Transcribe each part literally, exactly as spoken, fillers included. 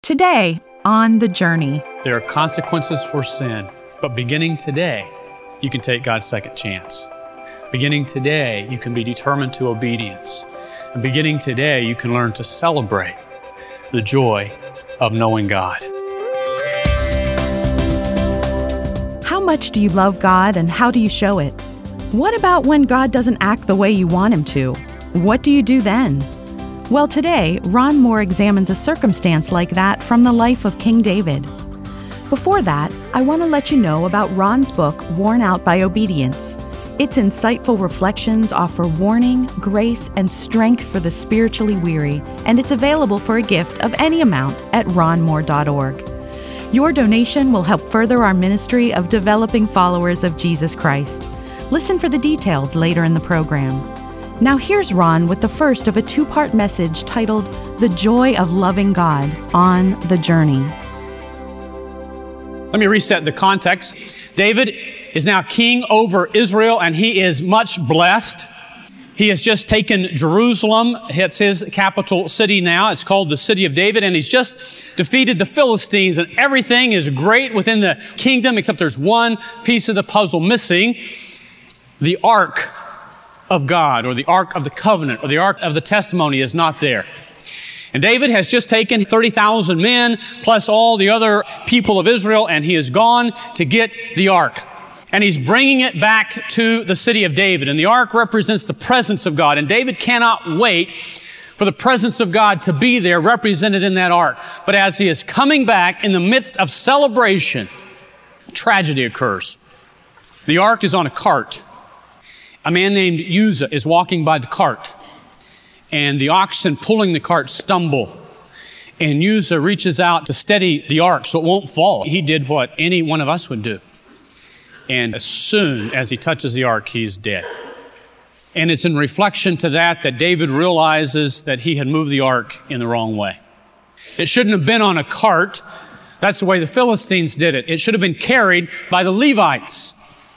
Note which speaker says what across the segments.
Speaker 1: Today, on The Journey.
Speaker 2: There are consequences for sin, but beginning today, you can take God's second chance. Beginning today, you can be determined to obedience. And beginning today, you can learn to celebrate the joy of knowing God.
Speaker 1: How much do you love God and how do you show it? What about when God doesn't act the way you want Him to? What do you do then? Well, today, Ron Moore examines a circumstance like that from the life of King David. Before that, I want to let you know about Ron's book, Worn Out by Obedience. Its insightful reflections offer warning, grace, and strength for the spiritually weary, and it's available for a gift of any amount at ron moore dot org. Your donation will help further our ministry of developing followers of Jesus Christ. Listen for the details later in the program. Now here's Ron with the first of a two-part message titled, The Joy of Loving God, on The Journey.
Speaker 2: Let me reset the context. David is now king over Israel, and he is much blessed. He has just taken Jerusalem. It's his capital city now. It's called the City of David, and he's just defeated the Philistines, and everything is great within the kingdom, except there's one piece of the puzzle missing: the Ark of God, or the Ark of the Covenant, or the Ark of the Testimony is not there. And David has just taken thirty thousand men, plus all the other people of Israel, and he has gone to get the Ark. And he's bringing it back to the City of David. And the Ark represents the presence of God. And David cannot wait for the presence of God to be there, represented in that Ark. But as he is coming back in the midst of celebration, tragedy occurs. The Ark is on a cart. A man named Uzzah is walking by the cart, and the oxen pulling the cart stumble. And Uzzah reaches out to steady the ark so it won't fall. He did what any one of us would do. And as soon as he touches the ark, he's dead. And it's in reflection to that that David realizes that he had moved the ark in the wrong way. It shouldn't have been on a cart. That's the way the Philistines did it. It should have been carried by the Levites.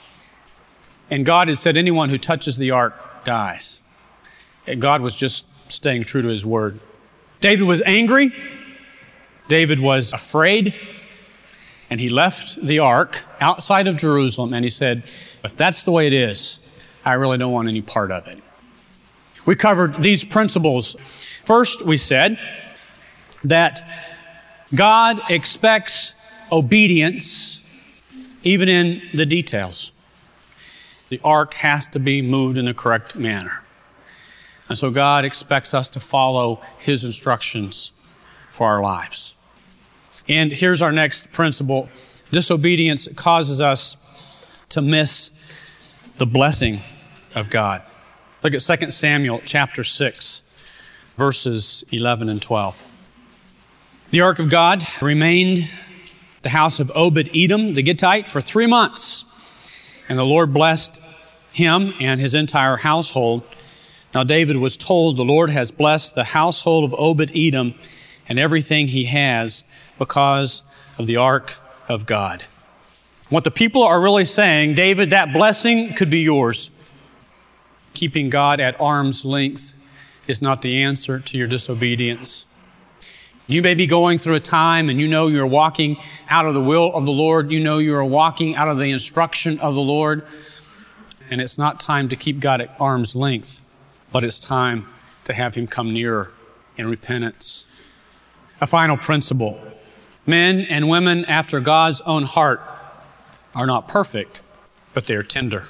Speaker 2: And God had said, anyone who touches the ark dies. And God was just staying true to His word. David was angry. David was afraid. And he left the ark outside of Jerusalem, and he said, if that's the way it is, I really don't want any part of it. We covered these principles. First, we said that God expects obedience even in the details. The ark has to be moved in the correct manner. And so God expects us to follow His instructions for our lives. And here's our next principle. Disobedience causes us to miss the blessing of God. Look at Second Samuel chapter six, verses eleven and twelve. The ark of God remained at the house of Obed-Edom the Gittite for three months. And the Lord blessed him and his entire household. Now David was told, the Lord has blessed the household of Obed-Edom and everything he has because of the ark of God. What the people are really saying, David, that blessing could be yours. Keeping God at arm's length is not the answer to your disobedience. You may be going through a time and you know you're walking out of the will of the Lord. You know you're walking out of the instruction of the Lord. And it's not time to keep God at arm's length, but it's time to have Him come nearer in repentance. A final principle. Men and women after God's own heart are not perfect, but they are tender.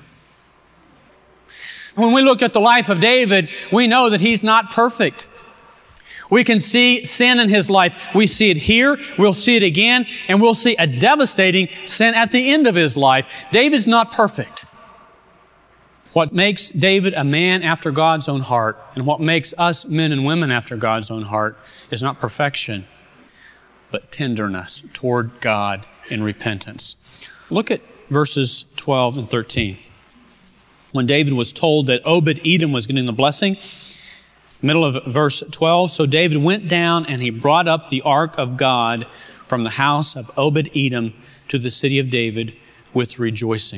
Speaker 2: When we look at the life of David, we know that he's not perfect. We can see sin in his life. We see it here, we'll see it again, and we'll see a devastating sin at the end of his life. David's not perfect. What makes David a man after God's own heart, and what makes us men and women after God's own heart, is not perfection, but tenderness toward God in repentance. Look at verses twelve and thirteen. When David was told that Obed-Edom was getting the blessing, middle of verse twelve, so David went down and he brought up the ark of God from the house of Obed-Edom to the city of David with rejoicing.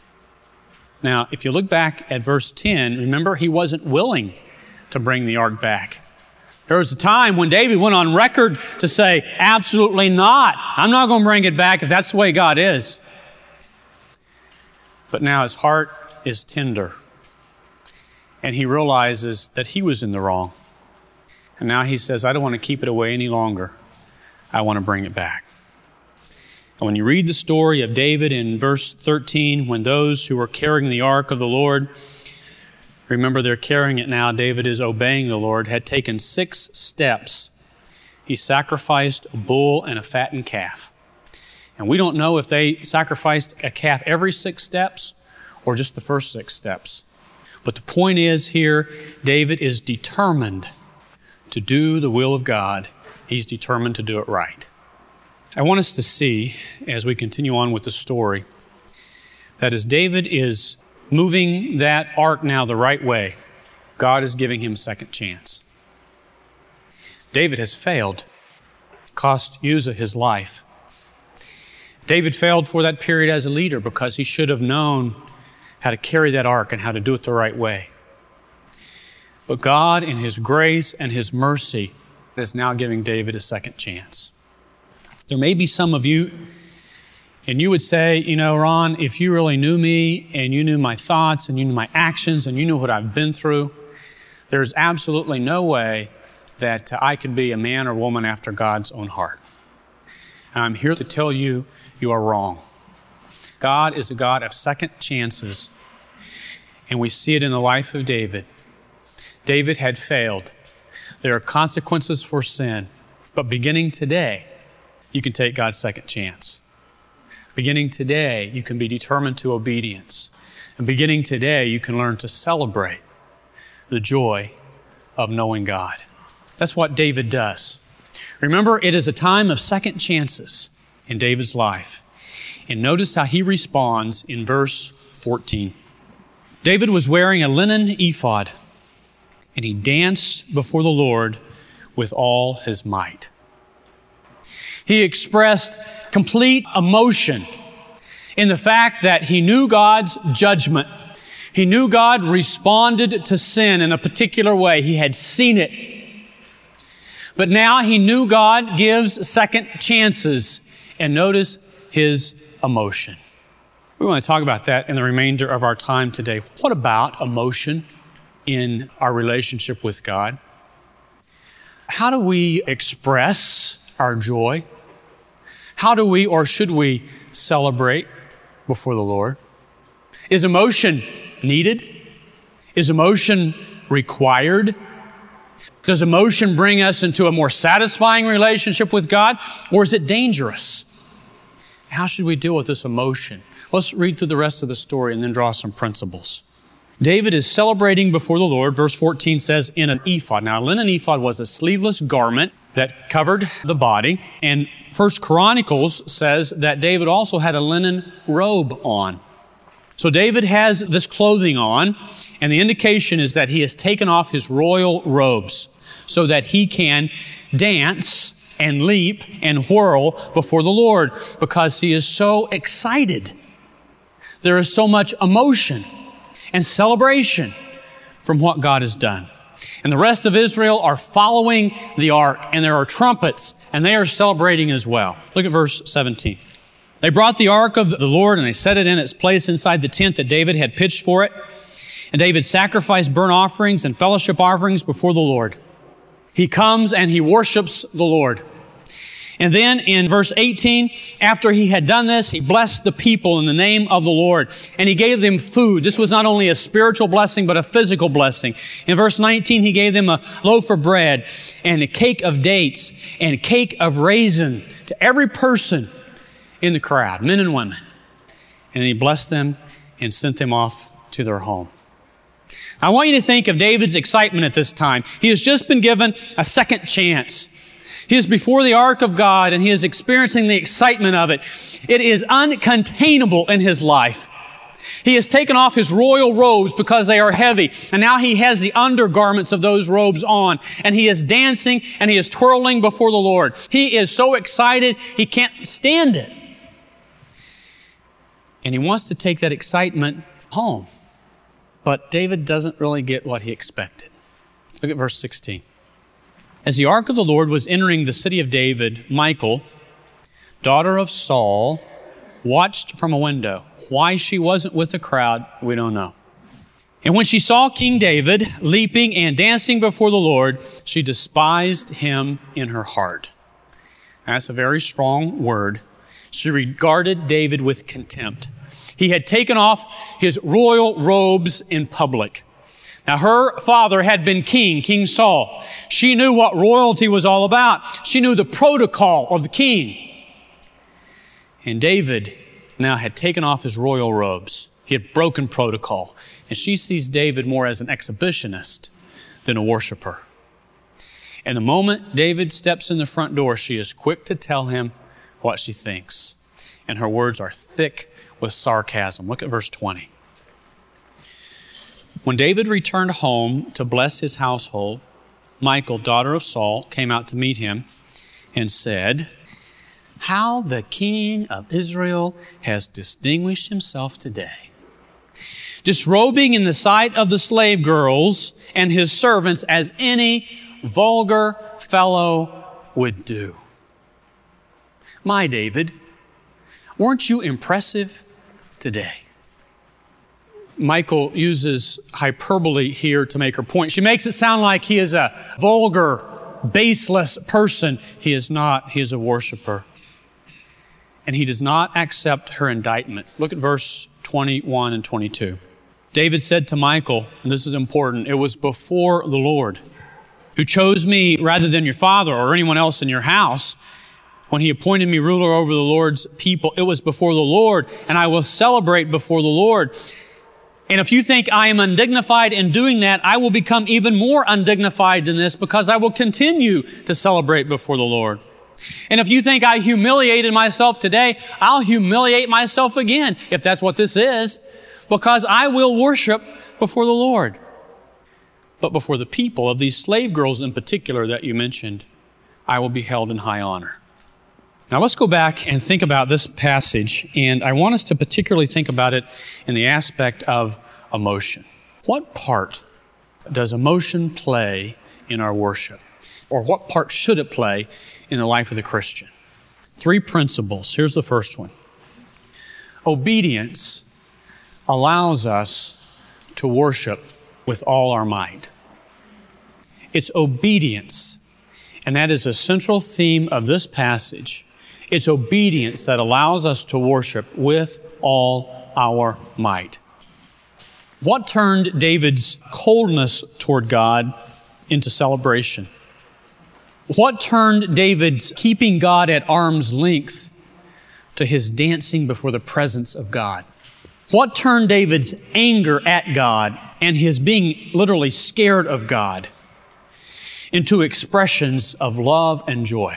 Speaker 2: Now, if you look back at verse ten, remember he wasn't willing to bring the ark back. There was a time when David went on record to say, absolutely not. I'm not going to bring it back if that's the way God is. But now his heart is tender. And he realizes that he was in the wrong. And now he says, I don't want to keep it away any longer. I want to bring it back. And when you read the story of David in verse thirteen, when those who were carrying the ark of the Lord, remember they're carrying it now, David is obeying the Lord, had taken six steps. He sacrificed a bull and a fattened calf. And we don't know if they sacrificed a calf every six steps or just the first six steps. But the point is here, David is determined to do the will of God. He's determined to do it right. I want us to see, as we continue on with the story, that as David is moving that ark now the right way, God is giving him a second chance. David has failed, cost Uzzah his life. David failed for that period as a leader because he should have known how to carry that ark and how to do it the right way. But God, in His grace and His mercy, is now giving David a second chance. There may be some of you, and you would say, you know, Ron, if you really knew me and you knew my thoughts and you knew my actions and you knew what I've been through, there's absolutely no way that I could be a man or woman after God's own heart. And I'm here to tell you, you are wrong. God is a God of second chances, and we see it in the life of David. David had failed. There are consequences for sin, but beginning today, you can take God's second chance. Beginning today, you can be determined to obedience. And beginning today, you can learn to celebrate the joy of knowing God. That's what David does. Remember, it is a time of second chances in David's life. And notice how he responds in verse fourteen. David was wearing a linen ephod, and he danced before the Lord with all his might. He expressed complete emotion in the fact that he knew God's judgment. He knew God responded to sin in a particular way. He had seen it. But now he knew God gives second chances. And notice his emotion. We want to talk about that in the remainder of our time today. What about emotion in our relationship with God? How do we express our joy? How do we or should we celebrate before the Lord? Is emotion needed? Is emotion required? Does emotion bring us into a more satisfying relationship with God, or is it dangerous? How should we deal with this emotion? Let's read through the rest of the story and then draw some principles. David is celebrating before the Lord. Verse fourteen says, in an ephod. Now, a linen ephod was a sleeveless garment that covered the body. And First Chronicles says that David also had a linen robe on. So David has this clothing on, and the indication is that he has taken off his royal robes so that he can dance and leap and whirl before the Lord because he is so excited. There is so much emotion and celebration from what God has done. And the rest of Israel are following the ark, and there are trumpets, and they are celebrating as well. Look at verse seventeen. They brought the ark of the Lord, and they set it in its place inside the tent that David had pitched for it. And David sacrificed burnt offerings and fellowship offerings before the Lord. He comes and he worships the Lord. And then in verse eighteen, after he had done this, he blessed the people in the name of the Lord. And he gave them food. This was not only a spiritual blessing, but a physical blessing. In verse nineteen, he gave them a loaf of bread and a cake of dates and a cake of raisin to every person in the crowd, men and women. And he blessed them and sent them off to their home. I want you to think of David's excitement at this time. He has just been given a second chance. He is before the ark of God, and he is experiencing the excitement of it. It is uncontainable in his life. He has taken off his royal robes because they are heavy, and now he has the undergarments of those robes on, and he is dancing and he is twirling before the Lord. He is so excited, he can't stand it. And he wants to take that excitement home. But David doesn't really get what he expected. Look at verse sixteen. As the ark of the Lord was entering the city of David, Michal, daughter of Saul, watched from a window. Why she wasn't with the crowd, we don't know. And when she saw King David leaping and dancing before the Lord, she despised him in her heart. That's a very strong word. She regarded David with contempt. He had taken off his royal robes in public. Now, her father had been king, King Saul. She knew what royalty was all about. She knew the protocol of the king. And David now had taken off his royal robes. He had broken protocol. And she sees David more as an exhibitionist than a worshiper. And the moment David steps in the front door, she is quick to tell him what she thinks. And her words are thick with sarcasm. Look at verse twenty. When David returned home to bless his household, Michal, daughter of Saul, came out to meet him and said, "How the king of Israel has distinguished himself today, disrobing in the sight of the slave girls and his servants as any vulgar fellow would do." My David, weren't you impressive today? Michal uses hyperbole here to make her point. She makes it sound like he is a vulgar, baseless person. He is not. He is a worshiper. And he does not accept her indictment. Look at verse twenty-one and twenty-two. David said to Michal, and this is important, "It was before the Lord who chose me rather than your father or anyone else in your house. When he appointed me ruler over the Lord's people, it was before the Lord, and I will celebrate before the Lord. And if you think I am undignified in doing that, I will become even more undignified than this because I will continue to celebrate before the Lord. And if you think I humiliated myself today, I'll humiliate myself again, if that's what this is, because I will worship before the Lord. But before the people of these slave girls in particular that you mentioned, I will be held in high honor." Now let's go back and think about this passage, and I want us to particularly think about it in the aspect of emotion. What part does emotion play in our worship? Or what part should it play in the life of the Christian? Three principles. Here's the first one. Obedience allows us to worship with all our might. It's obedience, and that is a central theme of this passage. It's obedience that allows us to worship with all our might. What turned David's coldness toward God into celebration? What turned David's keeping God at arm's length to his dancing before the presence of God? What turned David's anger at God and his being literally scared of God into expressions of love and joy?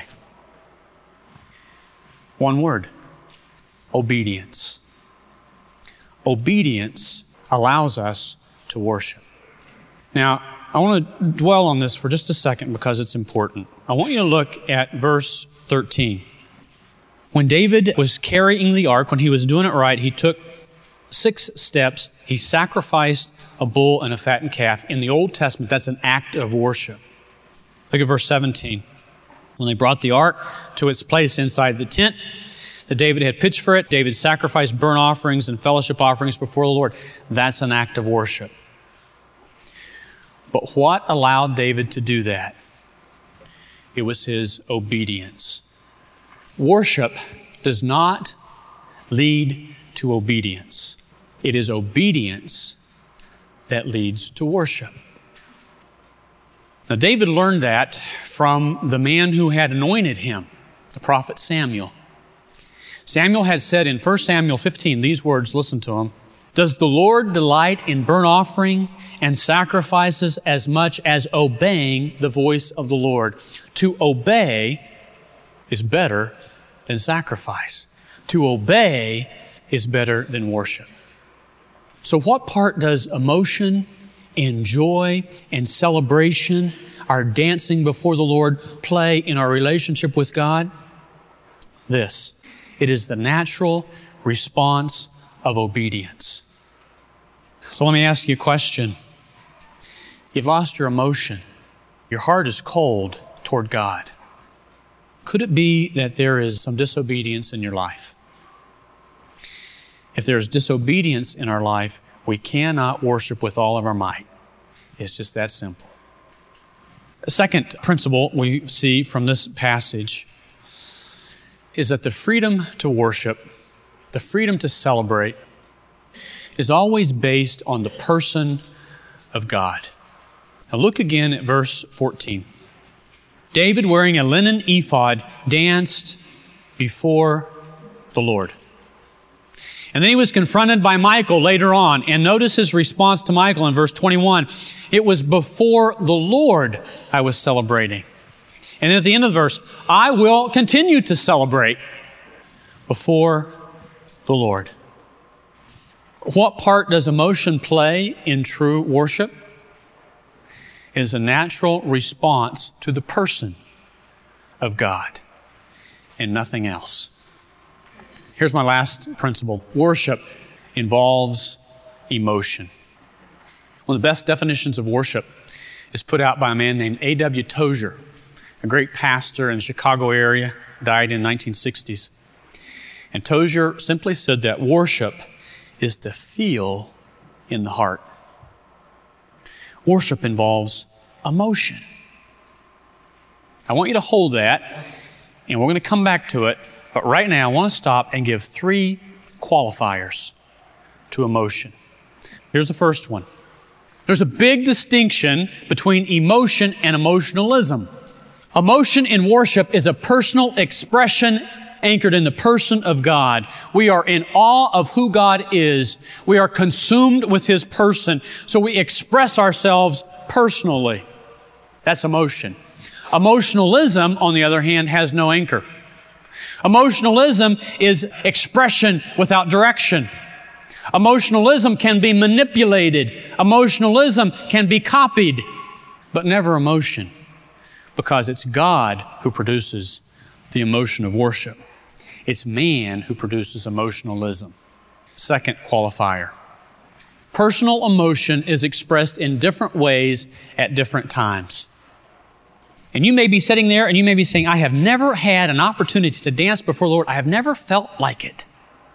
Speaker 2: One word: obedience. Obedience allows us to worship. Now, I want to dwell on this for just a second because it's important. I want you to look at verse thirteen. When David was carrying the ark, when he was doing it right, he took six steps. He sacrificed a bull and a fattened calf. In the Old Testament, that's an act of worship. Look at verse seventeen. When they brought the ark to its place inside the tent that David had pitched for it, David sacrificed burnt offerings and fellowship offerings before the Lord. That's an act of worship. But what allowed David to do that? It was his obedience. Worship does not lead to obedience. It is obedience that leads to worship. Now, David learned that from the man who had anointed him, the prophet Samuel. Samuel had said in First Samuel fifteen these words, listen to them. "Does the Lord delight in burnt offering and sacrifices as much as obeying the voice of the Lord?" To obey is better than sacrifice. To obey is better than worship. So what part does emotion and joy and celebration, our dancing before the Lord, play in our relationship with God? This. It is the natural response of obedience. So let me ask you a question. You've lost your emotion. Your heart is cold. toward God? Could it be that there is some disobedience in your life? If there is disobedience in our life, we cannot worship with all of our might. It's just that simple. The second principle we see from this passage is that the freedom to worship, the freedom to celebrate, is always based on the person of God. Now look again at verse fourteen. David, wearing a linen ephod, danced before the Lord. And then he was confronted by Michal later on. And notice his response to Michal in verse twenty-one. It was before the Lord I was celebrating. And at the end of the verse, I will continue to celebrate before the Lord. What part does emotion play in true worship? It is a natural response to the person of God and nothing else. Here's my last principle. Worship involves emotion. One of the best definitions of worship is put out by a man named A W Tozer, a great pastor in the Chicago area, died in the nineteen sixties. And Tozer simply said that worship is to feel in the heart. Worship involves emotion. I want you to hold that, and we're going to come back to it. But right now, I want to stop and give three qualifiers to emotion. Here's the first one. There's a big distinction between emotion and emotionalism. Emotion in worship is a personal expression anchored in the person of God. We are in awe of who God is. We are consumed with His person, so we express ourselves personally. That's emotion. Emotionalism, on the other hand, has no anchor. Emotionalism is expression without direction. Emotionalism can be manipulated. Emotionalism can be copied, but never emotion, because it's God who produces the emotion of worship. It's man who produces emotionalism. Second qualifier. Personal emotion is expressed in different ways at different times. And you may be sitting there and you may be saying, I have never had an opportunity to dance before the Lord. I have never felt like it.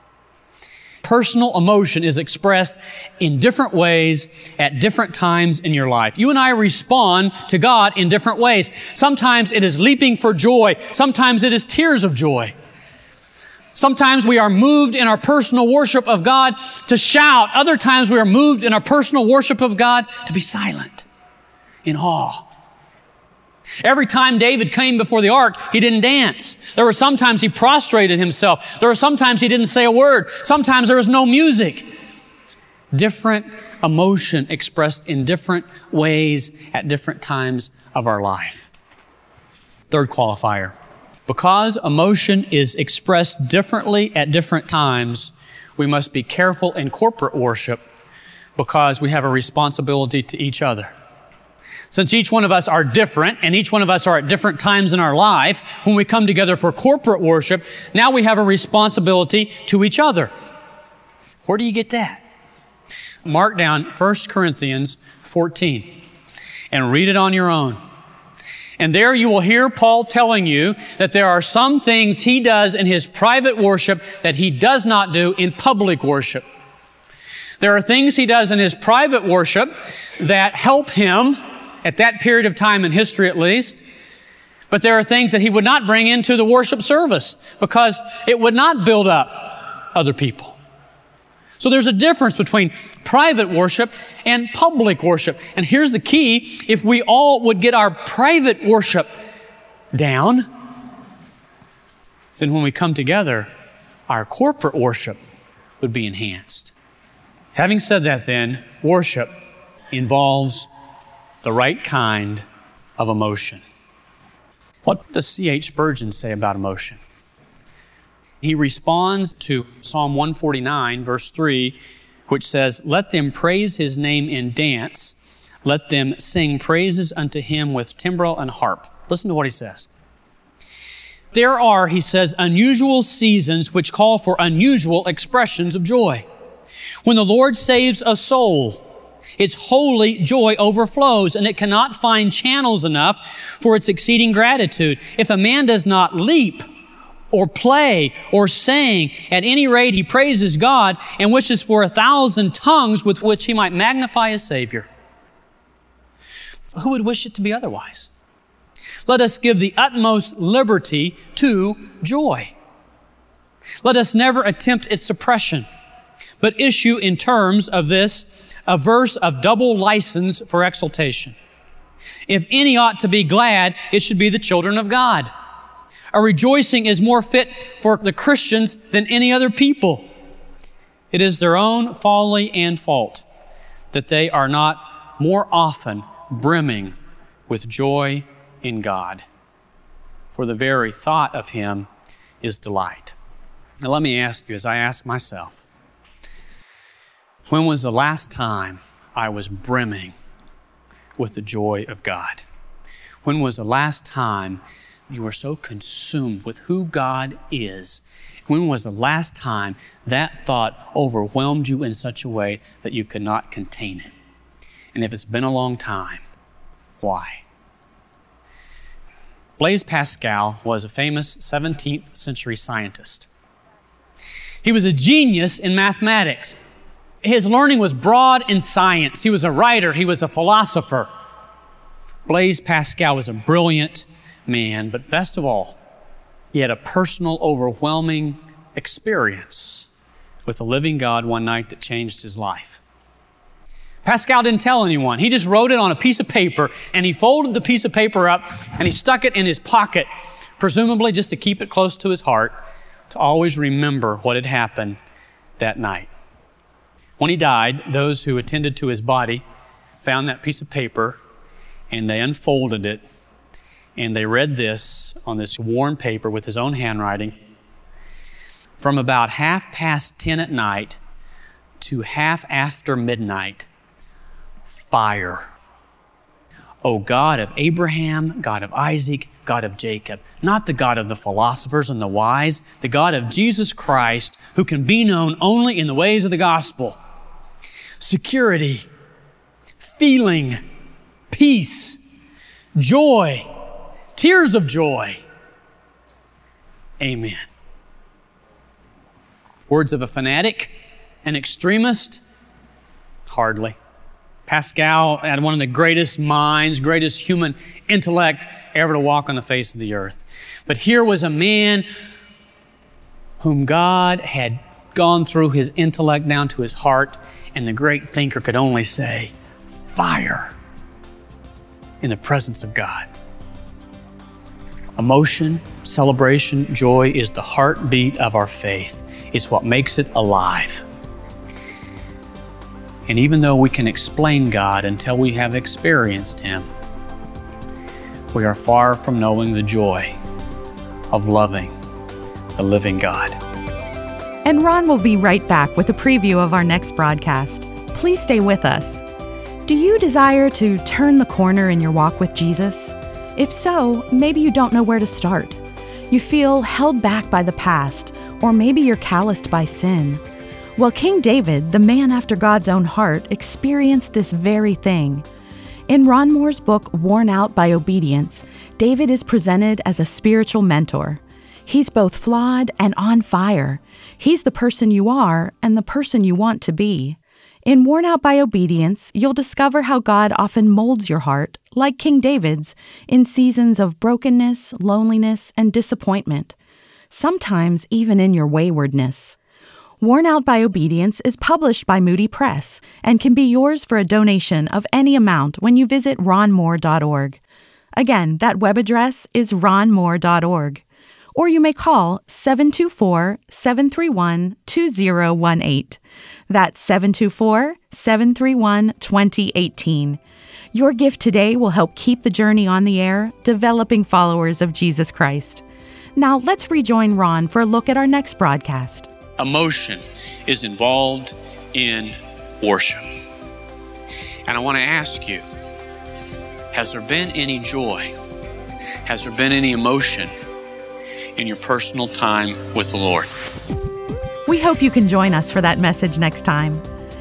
Speaker 2: Personal emotion is expressed in different ways at different times in your life. You and I respond to God in different ways. Sometimes it is leaping for joy. Sometimes it is tears of joy. Sometimes we are moved in our personal worship of God to shout. Other times we are moved in our personal worship of God to be silent, in awe. Every time David came before the ark, he didn't dance. There were sometimes he prostrated himself. There were sometimes he didn't say a word. Sometimes there was no music. Different emotion expressed in different ways at different times of our life. Third qualifier. Because emotion is expressed differently at different times, we must be careful in corporate worship because we have a responsibility to each other. Since each one of us are different and each one of us are at different times in our life, when we come together for corporate worship, now we have a responsibility to each other. Where do you get that? Mark down First Corinthians fourteen and read it on your own. And there you will hear Paul telling you that there are some things he does in his private worship that he does not do in public worship. There are things he does in his private worship that help him at that period of time in history at least. But there are things that he would not bring into the worship service because it would not build up other people. So there's a difference between private worship and public worship. And here's the key. If we all would get our private worship down, then when we come together, our corporate worship would be enhanced. Having said that then, worship involves the right kind of emotion. What does C H Spurgeon say about emotion? He responds to Psalm one forty-nine, verse three, which says, "Let them praise His name in dance. Let them sing praises unto Him with timbrel and harp." Listen to what he says. There are, he says, unusual seasons which call for unusual expressions of joy. When the Lord saves a soul, Its holy joy overflows, and it cannot find channels enough for its exceeding gratitude. If a man does not leap or play or sing, at any rate he praises God and wishes for a thousand tongues with which he might magnify his Savior. Who would wish it to be otherwise? Let us give the utmost liberty to joy. Let us never attempt its suppression, but issue in terms of this a verse of double license for exaltation. If any ought to be glad, it should be the children of God. A rejoicing is more fit for the Christians than any other people. It is their own folly and fault that they are not more often brimming with joy in God. For the very thought of Him is delight. Now let me ask you, as I ask myself, when was the last time I was brimming with the joy of God? When was the last time you were so consumed with who God is? When was the last time that thought overwhelmed you in such a way that you could not contain it? And if it's been a long time, why? Blaise Pascal was a famous seventeenth century scientist. He was a genius in mathematics. His learning was broad in science. He was a writer. He was a philosopher. Blaise Pascal was a brilliant man, but best of all, he had a personal, overwhelming experience with the living God one night that changed his life. Pascal didn't tell anyone. He just wrote it on a piece of paper, and he folded the piece of paper up, and he stuck it in his pocket, presumably just to keep it close to his heart, to always remember what had happened that night. When he died, those who attended to his body found that piece of paper, and they unfolded it, and they read this on this worn paper with his own handwriting. From about half past ten at night to half after midnight, fire. O God of Abraham, God of Isaac, God of Jacob, not the God of the philosophers and the wise, the God of Jesus Christ, who can be known only in the ways of the gospel. Security, feeling, peace, joy, tears of joy. Amen. Words of a fanatic, an extremist? Hardly. Pascal had one of the greatest minds, greatest human intellect ever to walk on the face of the earth. But here was a man whom God had gone through his intellect down to his heart, and the great thinker could only say, fire in the presence of God. Emotion, celebration, joy is the heartbeat of our faith. It's what makes it alive. And even though we can explain God until we have experienced Him, we are far from knowing the joy of loving the living God.
Speaker 1: And Ron will be right back with a preview of our next broadcast. Please stay with us. Do you desire to turn the corner in your walk with Jesus? If so, maybe you don't know where to start. You feel held back by the past, or maybe you're calloused by sin. Well, King David, the man after God's own heart, experienced this very thing. In Ron Moore's book, Worn Out by Obedience, David is presented as a spiritual mentor. He's both flawed and on fire. He's the person you are and the person you want to be. In Worn Out by Obedience, you'll discover how God often molds your heart, like King David's, in seasons of brokenness, loneliness, and disappointment. Sometimes even in your waywardness. Worn Out by Obedience is published by Moody Press and can be yours for a donation of any amount when you visit ron moore dot org. Again, that web address is ron moore dot org. Or you may call seven two four, seven three one, two zero one eight. That's seven two four, seven three one, two zero one eight. Your gift today will help keep the journey on the air, developing followers of Jesus Christ. Now let's rejoin Ron for a look at our next broadcast.
Speaker 2: Emotion is involved in worship. And I want to ask you, has there been any joy? Has there been any emotion in your personal time with the Lord?
Speaker 1: We hope you can join us for that message next time.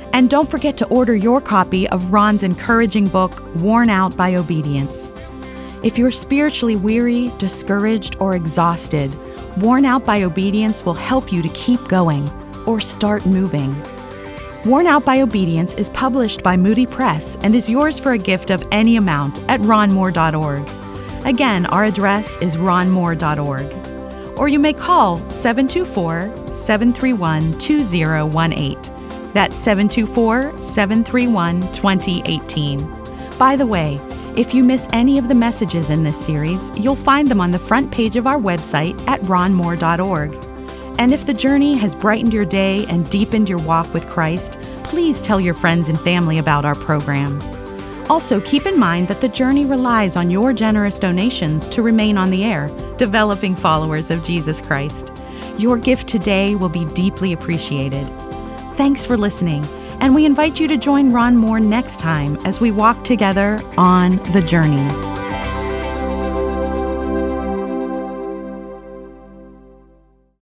Speaker 1: And don't forget to order your copy of Ron's encouraging book, Worn Out by Obedience. If you're spiritually weary, discouraged, or exhausted, Worn Out by Obedience will help you to keep going or start moving. Worn Out by Obedience is published by Moody Press and is yours for a gift of any amount at ron moore dot org. Again, our address is ron moore dot org. Or you may call seven two four, seven three one, two zero one eight. That's seven two four, seven three one, two zero one eight. By the way, if you miss any of the messages in this series, you'll find them on the front page of our website at ron moore dot org. And if the journey has brightened your day and deepened your walk with Christ, please tell your friends and family about our program. Also, keep in mind that the journey relies on your generous donations to remain on the air, developing followers of Jesus Christ. Your gift today will be deeply appreciated. Thanks for listening, and we invite you to join Ron Moore next time as we walk together on the journey.